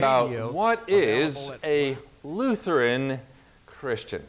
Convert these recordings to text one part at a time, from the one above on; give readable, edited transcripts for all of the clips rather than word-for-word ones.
About what is a Lutheran Christian?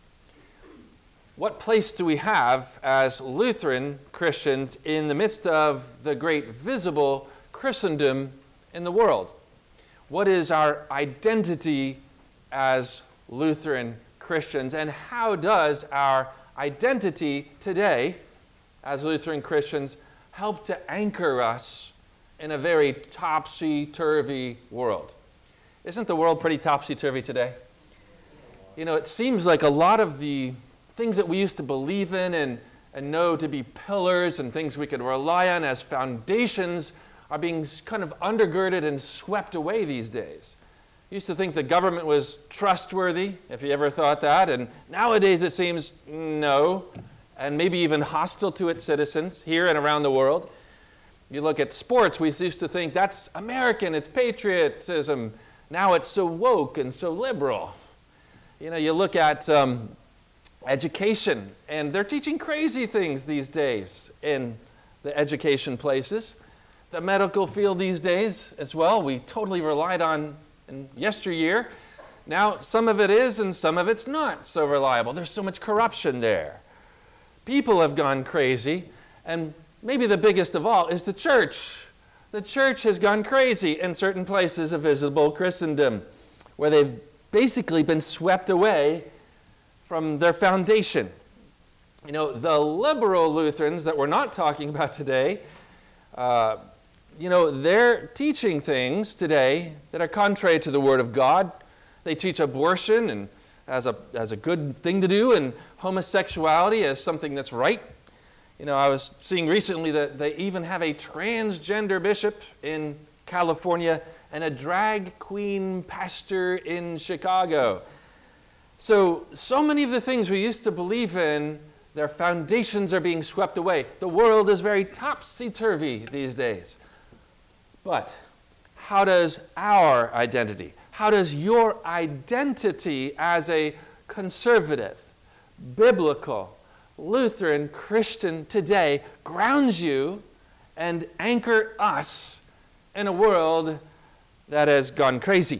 What place do we have as Lutheran Christians in the midst of the great visible Christendom in the world? What is our identity as Lutheran Christians, and how does our identity today as Lutheran Christians help to anchor us in a very topsy-turvy world? Isn't the world pretty topsy-turvy today? You know, it seems like a lot of the things that we used to believe in and know to be pillars and things we could rely on as foundations are being kind of undergirded and swept away these days. I used to think the government was trustworthy, if you ever thought that, and nowadays it seems no, and maybe even hostile to its citizens here and around the world. You look at sports, we used to think that's American, it's patriotism. Now it's so woke and so liberal. You know, you look at education, and they're teaching crazy things these days in the education places. The medical field these days as well, we totally relied on in yesteryear. Now some of it is and some of it's not so reliable. There's so much corruption there. People have gone crazy, and maybe the biggest of all is the church. The church has gone crazy in certain places of visible Christendom, where they've basically been swept away from their foundation. You know, the liberal Lutherans that we're not talking about today, you know, they're teaching things today that are contrary to the Word of God. They teach abortion and as a good thing to do, and homosexuality as something that's right. You know, I was seeing recently that they even have a transgender bishop in California and a drag queen pastor in Chicago. So many of the things we used to believe in, their foundations are being swept away. The world is very topsy-turvy these days. But how does our identity, how does your identity as a conservative, biblical, Lutheran Christian today ground you and anchor us in a world that has gone crazy?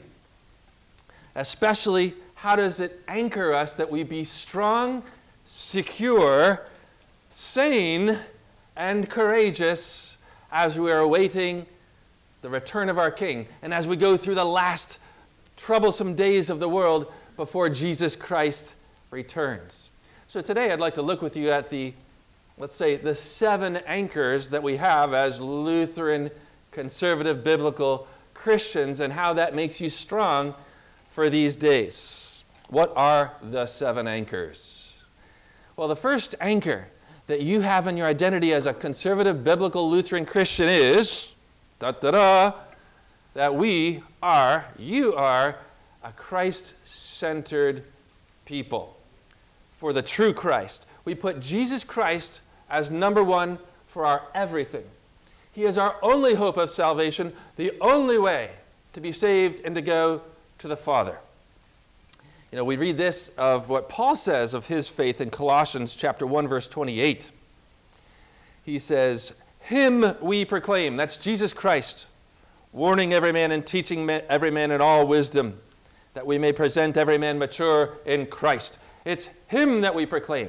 Especially, how does it anchor us that we be strong, secure, sane, and courageous as we are awaiting the return of our King, and as we go through the last troublesome days of the world before Jesus Christ returns? So today I'd like to look with you at let's say, the 7 anchors that we have as Lutheran, conservative, biblical Christians, and how that makes you strong for these days. What are the 7 anchors? Well, the first anchor that you have in your identity as a conservative, biblical Lutheran Christian is that you are a Christ-centered people. For the true Christ. We put Jesus Christ as number 1 for our everything. He is our only hope of salvation, the only way to be saved and to go to the Father. You know, we read this of what Paul says of his faith in Colossians chapter 1, verse 28. He says, "Him we proclaim," that's Jesus Christ, "warning every man and teaching every man in all wisdom, that we may present every man mature in Christ." It's Him that we proclaim.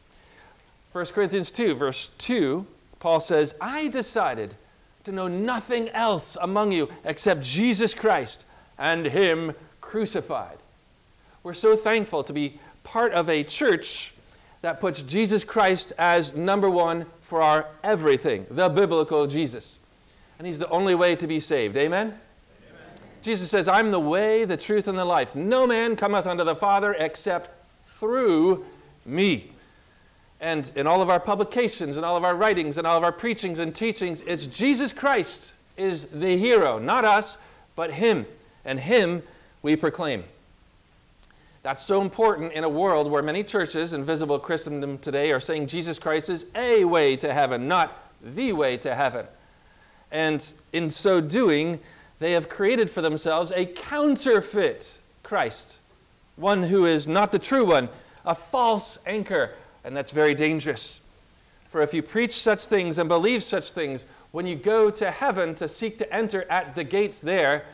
1 Corinthians 2, verse 2, Paul says, "I decided to know nothing else among you except Jesus Christ and Him crucified." We're so thankful to be part of a church that puts Jesus Christ as number 1 for our everything, the biblical Jesus. And He's the only way to be saved. Amen? Amen. Jesus says, "I'm the way, the truth, and the life. No man cometh unto the Father except through me." And in all of our publications and all of our writings and all of our preachings and teachings, it's Jesus Christ is the hero, not us, but Him. And Him we proclaim. That's so important in a world where many churches in visible Christendom today are saying Jesus Christ is a way to heaven, not the way to heaven. And in so doing, they have created for themselves a counterfeit Christ, one who is not the true one, a false anchor, and that's very dangerous. For if you preach such things and believe such things, when you go to heaven to seek to enter at the gates there,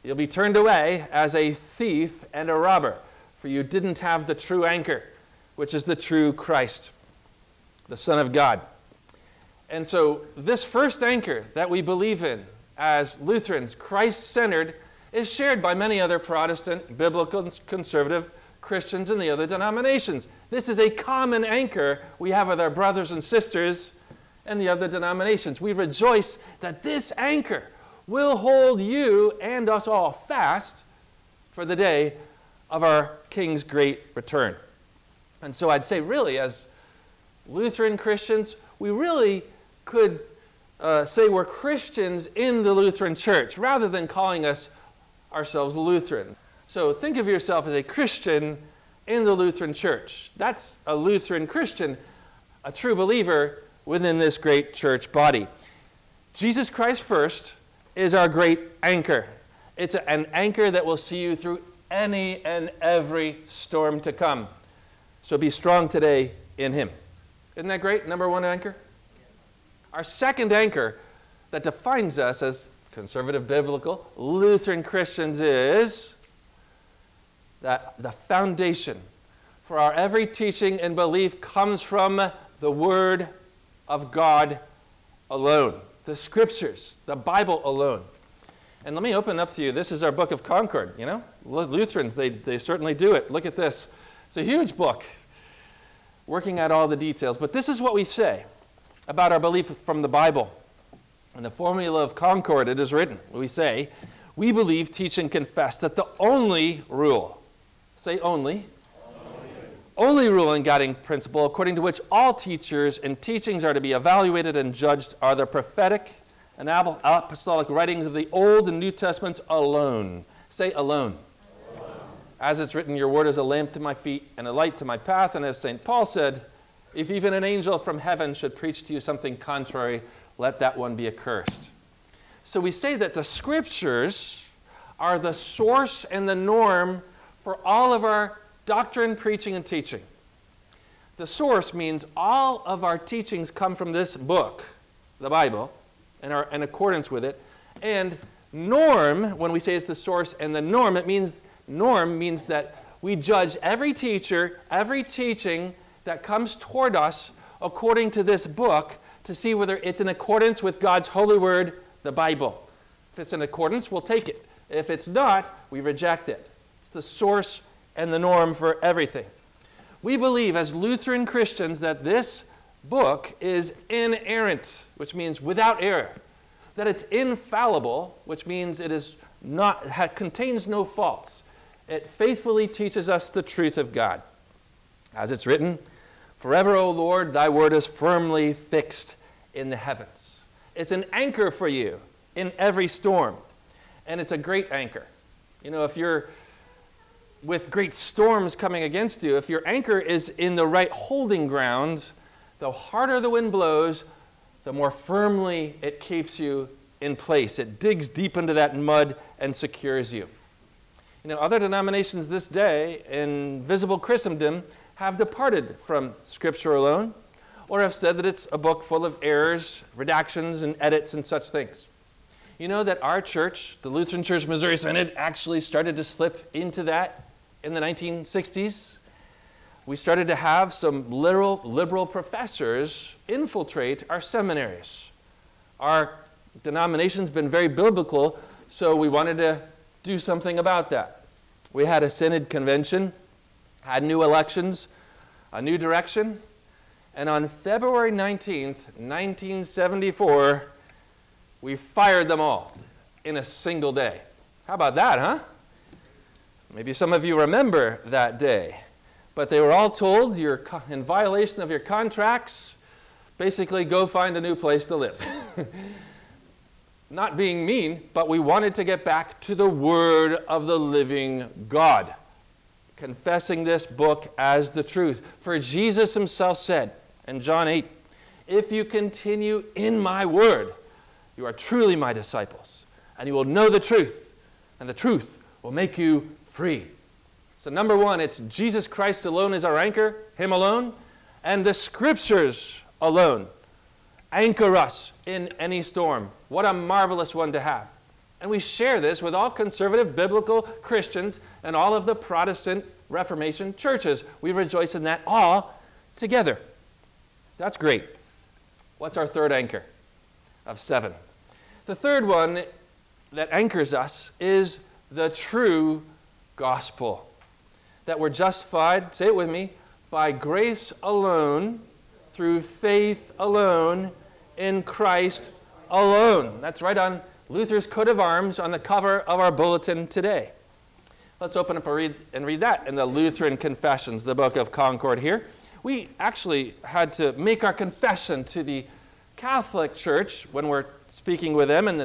You'll be turned away as a thief and a robber, for you didn't have the true anchor, which is the true Christ, the Son of God. And so this first anchor that we believe in as Lutherans, Christ-centered, is shared by many other Protestant, biblical, conservative Christians in the other denominations. This is a common anchor we have with our brothers and sisters in the other denominations. We rejoice that this anchor will hold you and us all fast for the day of our King's great return. And so I'd say really, as Lutheran Christians, we really could say we're Christians in the Lutheran Church rather than calling ourselves Lutheran. So think of yourself as a Christian in the Lutheran Church. That's a Lutheran Christian, a true believer within this great church body. Jesus Christ first is our great anchor. It's an anchor that will see you through any and every storm to come. So be strong today in Him. Isn't that great? Number one anchor. Our second anchor that defines us as conservative, biblical, Lutheran Christians is that the foundation for our every teaching and belief comes from the Word of God alone, the Scriptures, the Bible alone. And let me open up to you. This is our Book of Concord, you know? Lutherans, they certainly do it. Look at this. It's a huge book, working out all the details. But this is what we say about our belief from the Bible. In the formula of Concord, it is written, we say, we believe, teach, and confess that the only rule, say only, only rule and guiding principle according to which all teachers and teachings are to be evaluated and judged are the prophetic and apostolic writings of the Old and New Testaments alone. Say alone. As it's written, your word is a lamp to my feet and a light to my path. And as St. Paul said, if even an angel from heaven should preach to you something contrary, let that one be accursed. So we say that the Scriptures are the source and the norm for all of our doctrine, preaching, and teaching. The source means all of our teachings come from this book, the Bible, and are in accordance with it. And norm, when we say it's the source and the norm, norm means that we judge every teacher, every teaching that comes toward us according to this book to see whether it's in accordance with God's holy word, the Bible. If it's in accordance, we'll take it. If it's not, we reject it. It's the source and the norm for everything. We believe as Lutheran Christians that this book is inerrant, which means without error. That it's infallible, which means it contains no faults. It faithfully teaches us the truth of God. As it's written, forever, O Lord, thy word is firmly fixed in the heavens. It's an anchor for you in every storm. And it's a great anchor. You know, if you're with great storms coming against you, if your anchor is in the right holding ground, the harder the wind blows, the more firmly it keeps you in place. It digs deep into that mud and secures you. You know, other denominations this day in visible Christendom have departed from Scripture alone, or have said that it's a book full of errors, redactions, and edits and such things. You know that our church, the Lutheran Church Missouri Synod, actually started to slip into that in the 1960s. We started to have some liberal professors infiltrate our seminaries. Our denomination's been very biblical, so we wanted to do something about that. We had a synod convention, had new elections, a new direction, and on February 19th, 1974, we fired them all in a single day. How about that, huh? Maybe some of you remember that day. But they were all told, you're in violation of your contracts, basically go find a new place to live. Not being mean, but we wanted to get back to the Word of the living God, confessing this book as the truth. For Jesus himself said in John 8, if you continue in my word, you are truly my disciples, and you will know the truth, and the truth will make you free. So number one, it's Jesus Christ alone is our anchor, him alone, and the Scriptures alone anchor us in any storm. What a marvelous one to have. And we share this with all conservative biblical Christians and all of the Protestant Reformation churches. We rejoice in that all together. That's great. What's our third anchor of 7? The third one that anchors us is the true gospel. That we're justified, say it with me, by grace alone, through faith alone, in Christ alone. That's right on Luther's coat of arms on the cover of our bulletin today. Let's open up and read that in the Lutheran Confessions, the Book of Concord here. We actually had to make our confession to the Catholic Church when we're speaking with them in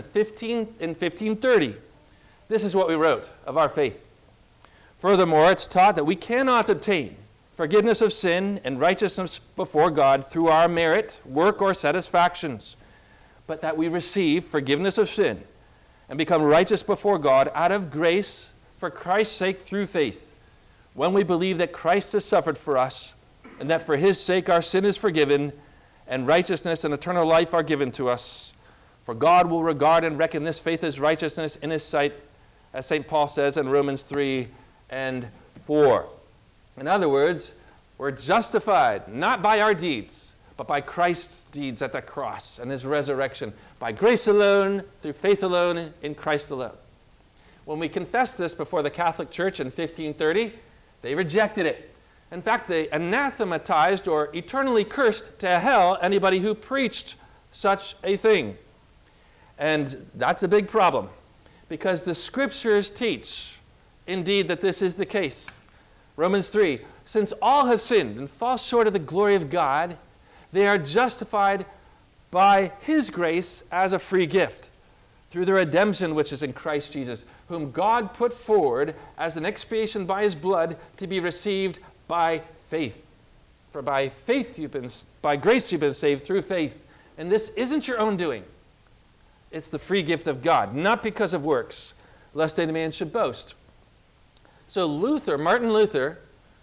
1530. This is what we wrote of our faith. Furthermore, it's taught that we cannot obtain forgiveness of sin and righteousness before God through our merit, work, or satisfactions, but that we receive forgiveness of sin and become righteous before God out of grace for Christ's sake through faith, when we believe that Christ has suffered for us and that for his sake our sin is forgiven and righteousness and eternal life are given to us. For God will regard and reckon this faith as righteousness in his sight, as St. Paul says in Romans 3 and 4. In other words, we're justified not by our deeds, but by Christ's deeds at the cross and his resurrection, by grace alone, through faith alone, in Christ alone. When we confessed this before the Catholic Church in 1530, they rejected it. In fact, they anathematized or eternally cursed to hell anybody who preached such a thing. And that's a big problem, because the Scriptures teach, indeed, that this is the case. Romans 3, since all have sinned and fall short of the glory of God, they are justified by his grace as a free gift, through the redemption which is in Christ Jesus, whom God put forward as an expiation by his blood to be received by faith. For by faith by grace you've been saved through faith. And this isn't your own doing. It's the free gift of God, not because of works, lest any man should boast. So Martin Luther,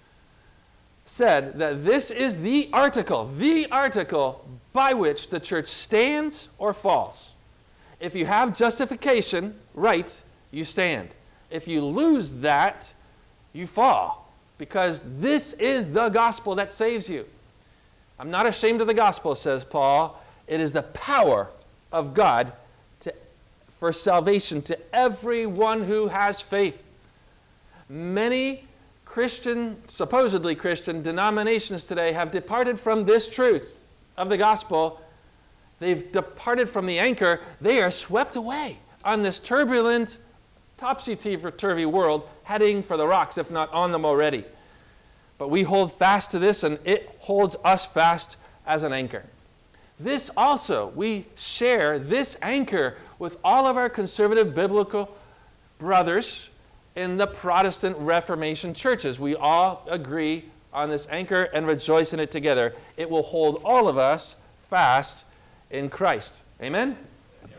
said that this is the article by which the church stands or falls. If you have justification, right, you stand. If you lose that, you fall, because this is the gospel that saves you. I'm not ashamed of the gospel, says Paul. It is the power of God for salvation to everyone who has faith. Many supposedly Christian denominations today have departed from this truth of the gospel. They've departed from the anchor. They are swept away on this turbulent, topsy-turvy world, heading for the rocks, if not on them already. But we hold fast to this, and it holds us fast as an anchor. This also, we share this anchor with all of our conservative biblical brothers in the Protestant Reformation churches. We all agree on this anchor and rejoice in it together. It will hold all of us fast in Christ. Amen? Amen.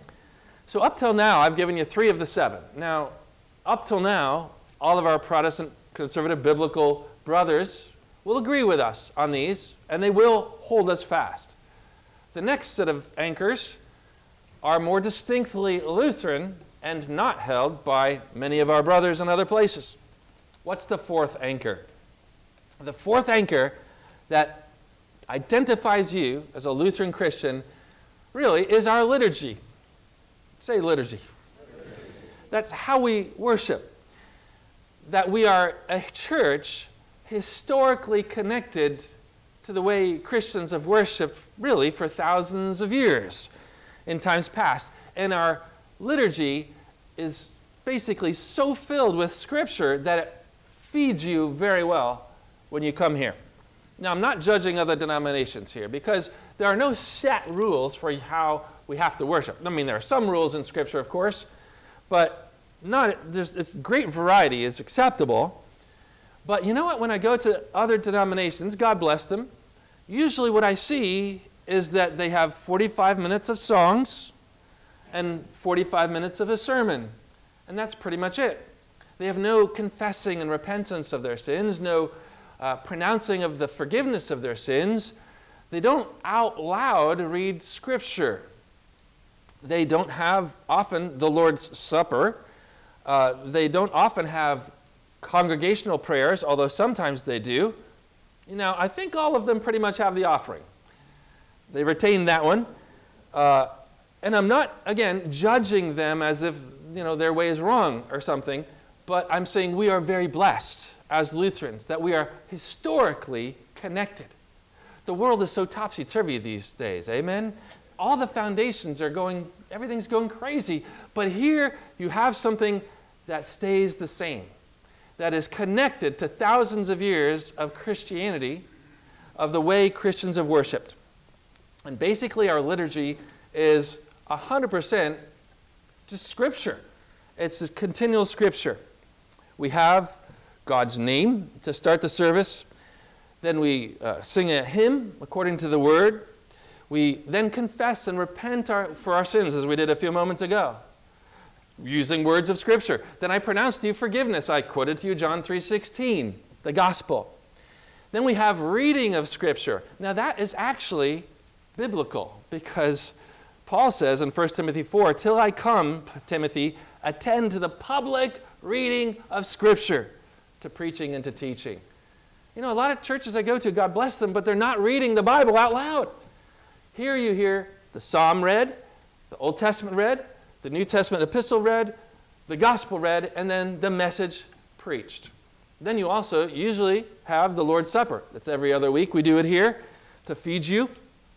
So up till now, I've given you 3 of the 7. Now, up till now, all of our Protestant conservative biblical brothers will agree with us on these, and they will hold us fast. The next set of anchors are more distinctly Lutheran and not held by many of our brothers in other places. What's the 4th anchor? The 4th anchor that identifies you as a Lutheran Christian really is our liturgy. Say liturgy. That's how we worship. That we are a church historically connected to the way Christians have worshipped really for thousands of years in times past. And our liturgy is basically so filled with Scripture that it feeds you very well when you come here. Now, I'm not judging other denominations here, because there are no set rules for how we have to worship. I mean, there are some rules in Scripture, of course, but it's great variety is acceptable. But you know what? When I go to other denominations, God bless them, usually what I see is that they have 45 minutes of songs and 45 minutes of a sermon. And that's pretty much it. They have no confessing and repentance of their sins, no pronouncing of the forgiveness of their sins. They don't out loud read Scripture. They don't have often the Lord's Supper. They don't often have congregational prayers, although sometimes they do. I think all of them pretty much have the offering. They retain that one. And I'm not, again, judging them as if, their way is wrong or something, but I'm saying we are very blessed as Lutherans that we are historically connected. The world is so topsy-turvy these days, amen? All the foundations are everything's going crazy, but here you have something that stays the same, that is connected to thousands of years of Christianity, of the way Christians have worshipped. And basically our liturgy is 100% just Scripture. It's just continual Scripture. We have God's name to start the service. Then we sing a hymn according to the Word. We then confess and repent for our sins, as we did a few moments ago, using words of Scripture. Then I pronounce to you forgiveness. I quoted to you John 3:16, the Gospel. Then we have reading of Scripture. Now that is actually biblical, because Paul says in 1 Timothy 4, "Till I come, Timothy, attend to the public reading of Scripture, to preaching and to teaching." A lot of churches I go to, God bless them, but they're not reading the Bible out loud. Here you hear the Psalm read, the Old Testament read, the New Testament epistle read, the Gospel read, and then the message preached. Then you also usually have the Lord's Supper. That's every other week. We do it here to feed you.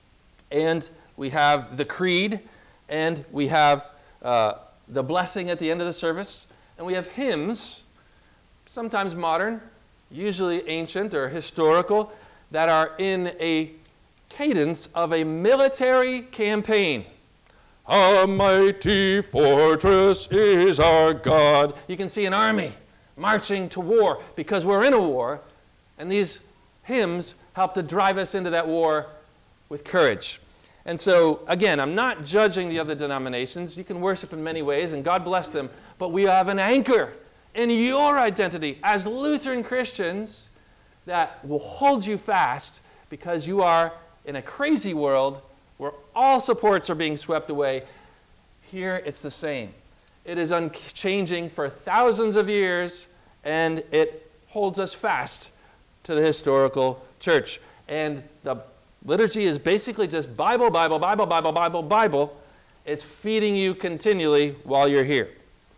And we have the Creed, and we have the blessing at the end of the service, and we have hymns, sometimes modern, usually ancient or historical, that are in a cadence of a military campaign. A mighty fortress is our God. You can see an army marching to war because we're in a war, and these hymns help to drive us into that war with courage. And so, again, I'm not judging the other denominations. You can worship in many ways, and God bless them, but we have an anchor in your identity as Lutheran Christians that will hold you fast, because you are in a crazy world where all supports are being swept away. Here it's the same. It is unchanging for thousands of years, and it holds us fast to the historical church. And the liturgy is basically just Bible, Bible, Bible, Bible, Bible, Bible. It's feeding you continually while you're here.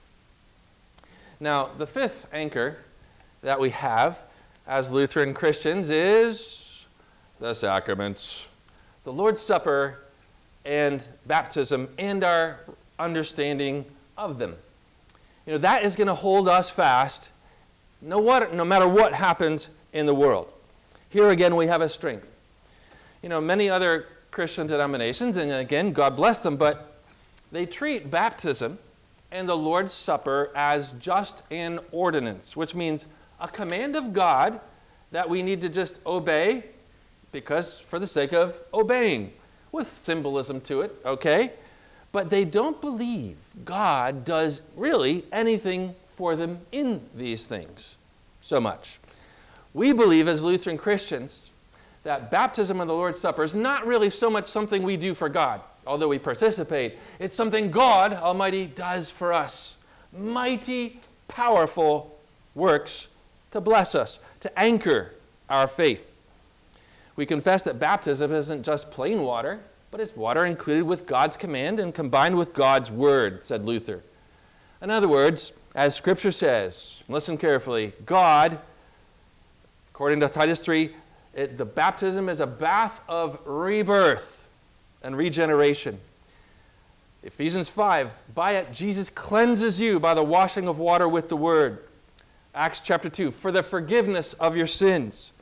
Now, the fifth anchor that we have as Lutheran Christians is the sacraments, the Lord's Supper and baptism, and our understanding of them. That is going to hold us fast no matter what happens in the world. Here again we have a strength. Many other Christian denominations, and again, God bless them, but they treat baptism and the Lord's Supper as just an ordinance, which means a command of God that we need to just obey because for the sake of obeying, with symbolism to it, okay? But they don't believe God does really anything for them in these things so much. We believe as Lutheran Christians that baptism and the Lord's Supper is not really so much something we do for God, although we participate. It's something God Almighty does for us. Mighty, powerful works to bless us, to anchor our faith. We confess that baptism isn't just plain water, but it's water included with God's command and combined with God's word, said Luther. In other words, as Scripture says, listen carefully, God, according to Titus 3, the baptism is a bath of rebirth and regeneration. Ephesians 5, by it Jesus cleanses you by the washing of water with the word. Acts chapter 2, for the forgiveness of your sins.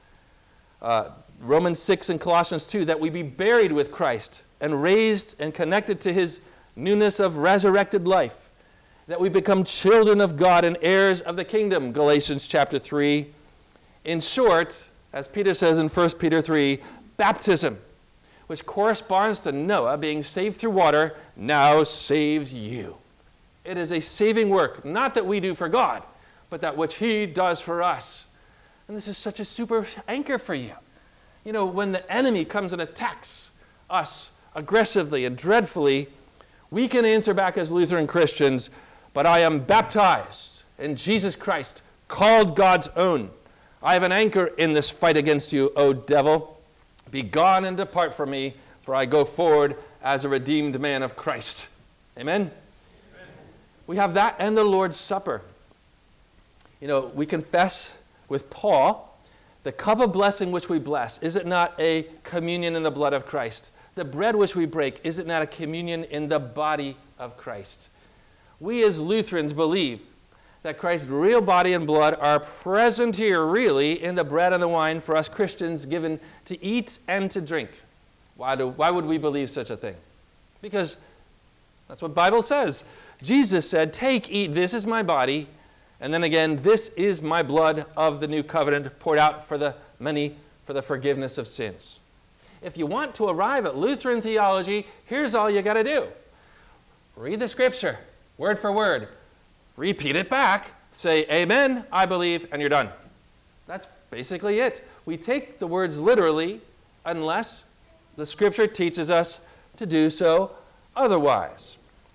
Romans 6 and Colossians 2, that we be buried with Christ and raised and connected to his newness of resurrected life. That we become children of God and heirs of the kingdom, Galatians chapter 3. In short, as Peter says in 1 Peter 3, baptism, which corresponds to Noah being saved through water, now saves you. It is a saving work, not that we do for God, but that which he does for us. And this is such a super anchor for you. When the enemy comes and attacks us aggressively and dreadfully, We can answer back as Lutheran Christians, but I am baptized in Jesus Christ, called God's own. I have an anchor in this fight against you, O devil. Be gone and depart from me, for I go forward as a redeemed man of Christ. Amen? Amen. We have that and the Lord's Supper. You know, we confess with Paul, the cup of blessing which we bless, is it not a communion in the blood of Christ? The bread which we break, is it not a communion in the body of Christ? We as Lutherans believe that Christ's real body and blood are present here really in the bread and the wine for us Christians given to eat and to drink. Why would we believe such a thing? Because that's what the Bible says. Jesus said, take, eat, this is my body. And then again, this is my blood of the new covenant poured out for the many for the forgiveness of sins. If you want to arrive at Lutheran theology, here's all you got to do. Read the scripture, word for word. Repeat it back. Say, amen, I believe, and you're done. That's basically it. We take the words literally unless the scripture teaches us to do so otherwise.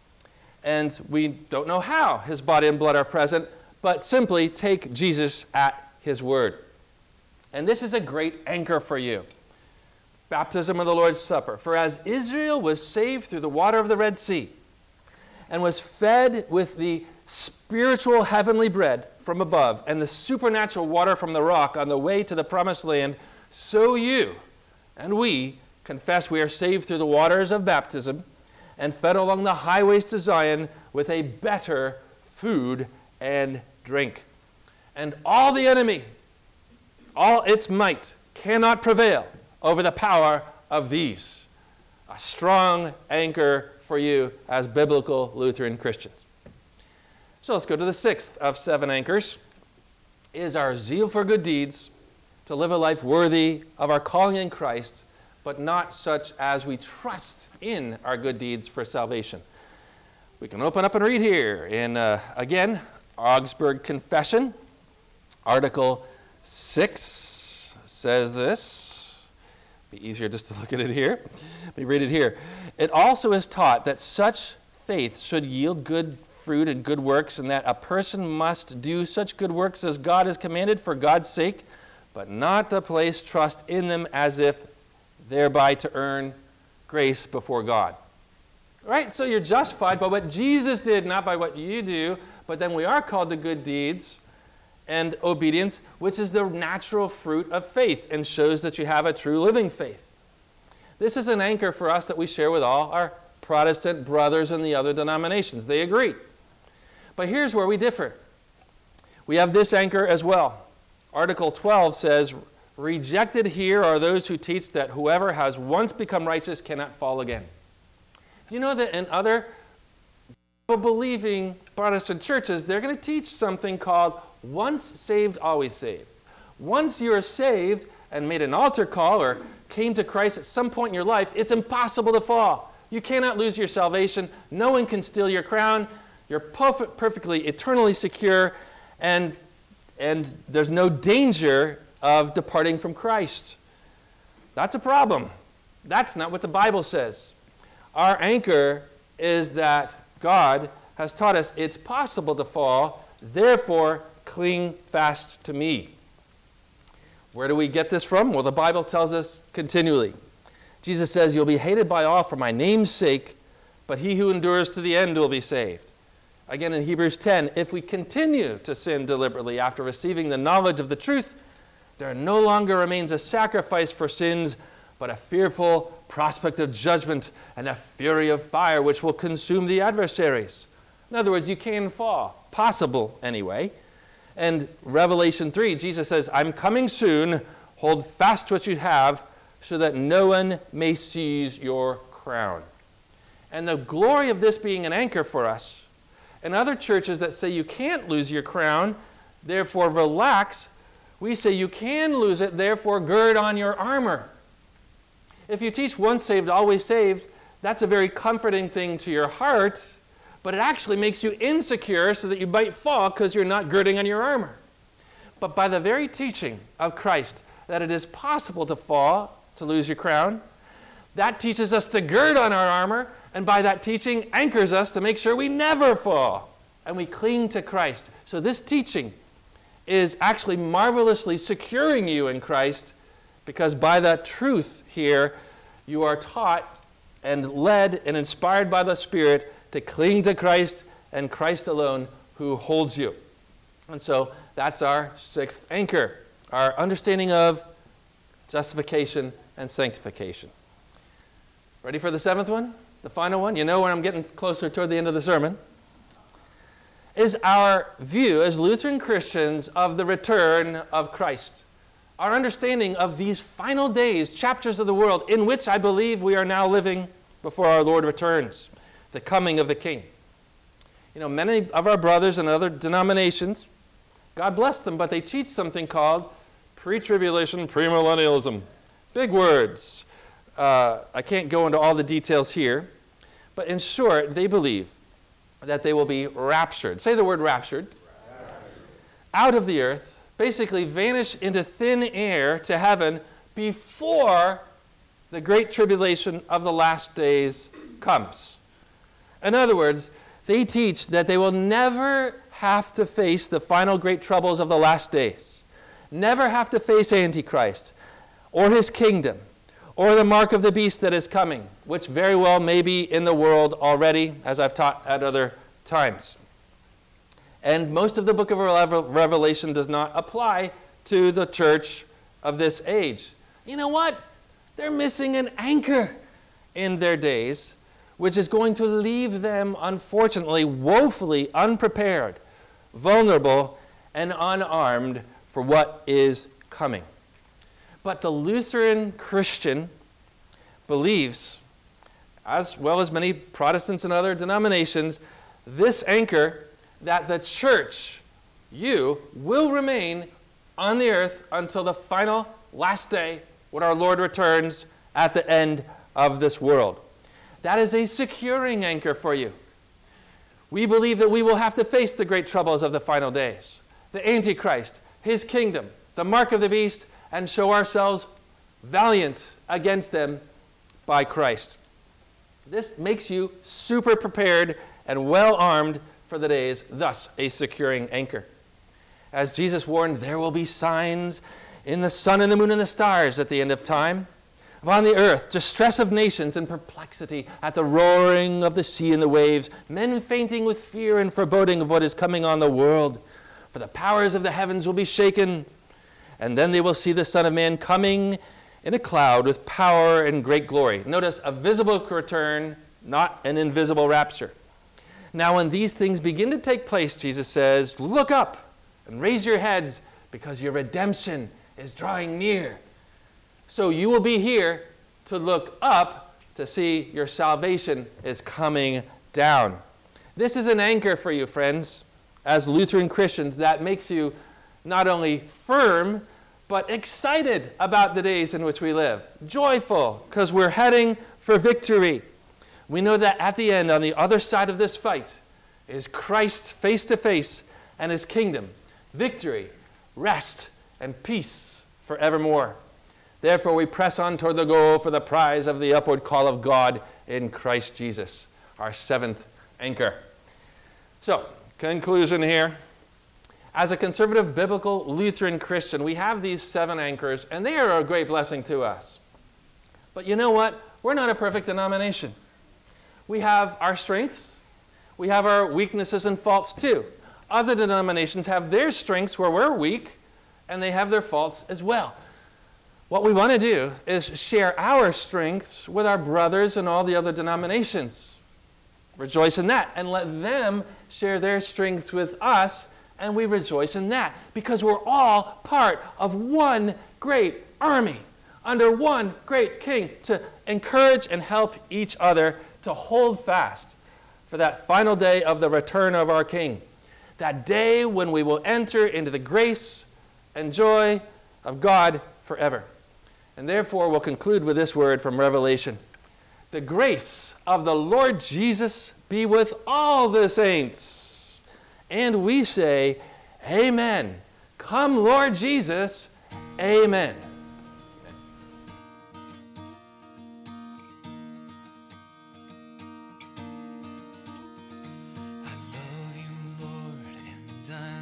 And we don't know how his body and blood are present, but simply take Jesus at his word. And this is a great anchor for you. Baptism of the Lord's Supper. For as Israel was saved through the water of the Red Sea and was fed with the spiritual heavenly bread from above and the supernatural water from the rock on the way to the promised land, so you and we confess we are saved through the waters of baptism and fed along the highways to Zion with a better food and drink. And all the enemy, all its might, cannot prevail over the power of these. A strong anchor for you as biblical Lutheran Christians. So let's go to the sixth of 7 anchors. Is our zeal for good deeds, to live a life worthy of our calling in Christ, but not such as we trust in our good deeds for salvation. We can open up and read here in, again, Augsburg Confession, Article 6 says this. Be easier just to look at it here. Let me read it here. It also is taught that such faith should yield good fruit and good works, and that a person must do such good works as God has commanded for God's sake, but not to place trust in them as if thereby to earn grace before God. Right? So you're justified by what Jesus did, not by what you do. But then we are called to good deeds and obedience, which is the natural fruit of faith and shows that you have a true living faith. This is an anchor for us that we share with all our Protestant brothers in the other denominations. They agree. But here's where we differ. We have this anchor as well. Article 12 says, rejected here are those who teach that whoever has once become righteous cannot fall again. Do you know that in other believing Protestant churches, they're going to teach something called once saved, always saved. Once you're saved and made an altar call or came to Christ at some point in your life, it's impossible to fall. You cannot lose your salvation. No one can steal your crown. You're perfectly, eternally secure, and there's no danger of departing from Christ. That's a problem. That's not what the Bible says. Our anchor is that God has taught us it's possible to fall, therefore cling fast to me. Where do we get this from? Well, the Bible tells us continually. Jesus says, you'll be hated by all for my name's sake, but he who endures to the end will be saved. Again, in Hebrews 10, if we continue to sin deliberately after receiving the knowledge of the truth, there no longer remains a sacrifice for sins, but a fearful prospect of judgment and a fury of fire which will consume the adversaries. In other words, you can fall. Possible, anyway. And Revelation 3, Jesus says, I'm coming soon. Hold fast what you have, so that no one may seize your crown. And the glory of this being an anchor for us, and other churches that say you can't lose your crown, therefore relax, we say you can lose it, therefore gird on your armor. If you teach once saved, always saved, that's a very comforting thing to your heart, but it actually makes you insecure so that you might fall because you're not girding on your armor. But by the very teaching of Christ that it is possible to fall, to lose your crown, that teaches us to gird on our armor and by that teaching anchors us to make sure we never fall and we cling to Christ. So this teaching is actually marvelously securing you in Christ, because by that truth here, you are taught and led and inspired by the Spirit to cling to Christ and Christ alone, who holds you. And so that's our sixth anchor, our understanding of justification and sanctification. Ready for the seventh one? The final one? You know where I'm getting closer toward the end of the sermon. Is our view as Lutheran Christians of the return of Christ. Our understanding of these final days, chapters of the world, in which I believe we are now living before our Lord returns, the coming of the King. You know, many of our brothers in other denominations, God bless them, but they teach something called pre-tribulation premillennialism. Big words. I can't go into all the details here, but in short, they believe that they will be raptured. Say the word raptured. Out of the earth, basically vanish into thin air to heaven before the great tribulation of the last days comes. In other words, they teach that they will never have to face the final great troubles of the last days, never have to face Antichrist or his kingdom or the mark of the beast that is coming, which very well may be in the world already, as I've taught at other times. And most of the book of Revelation does not apply to the church of this age. You know what? They're missing an anchor in their days, which is going to leave them, unfortunately, woefully unprepared, vulnerable, and unarmed for what is coming. But the Lutheran Christian believes, as well as many Protestants and other denominations, this anchor that the church, you, will remain on the earth until the final last day when our Lord returns at the end of this world. That is a securing anchor for you. We believe that we will have to face the great troubles of the final days, the Antichrist, his kingdom, the mark of the beast, and show ourselves valiant against them by Christ. This makes you super prepared and well armed for the days, thus a securing anchor. As Jesus warned, there will be signs in the sun and the moon and the stars at the end of time. Upon the earth, distress of nations and perplexity at the roaring of the sea and the waves, men fainting with fear and foreboding of what is coming on the world. For the powers of the heavens will be shaken, and then they will see the Son of Man coming in a cloud with power and great glory. Notice a visible return, not an invisible rapture. Now when these things begin to take place, Jesus says, look up and raise your heads, because your redemption is drawing near. So you will be here to look up to see your salvation is coming down. This is an anchor for you, friends, as Lutheran Christians, that makes you not only firm, but excited about the days in which we live. Joyful, because we're heading for victory. We know that at the end, on the other side of this fight, is Christ face to face and his kingdom, victory, rest, and peace forevermore. Therefore, we press on toward the goal for the prize of the upward call of God in Christ Jesus, our seventh anchor. So, conclusion here. As a conservative biblical Lutheran Christian, we have these 7 anchors, and they are a great blessing to us. But you know what? We're not a perfect denomination. We have our strengths. We have our weaknesses and faults too. Other denominations have their strengths where we're weak, and they have their faults as well. What we want to do is share our strengths with our brothers in all the other denominations. Rejoice in that, and let them share their strengths with us, and we rejoice in that, because we're all part of one great army under one great king to encourage and help each other to hold fast for that final day of the return of our King, that day when we will enter into the grace and joy of God forever. And therefore, we'll conclude with this word from Revelation. The grace of the Lord Jesus be with all the saints. And we say, Amen. Come, Lord Jesus. Amen.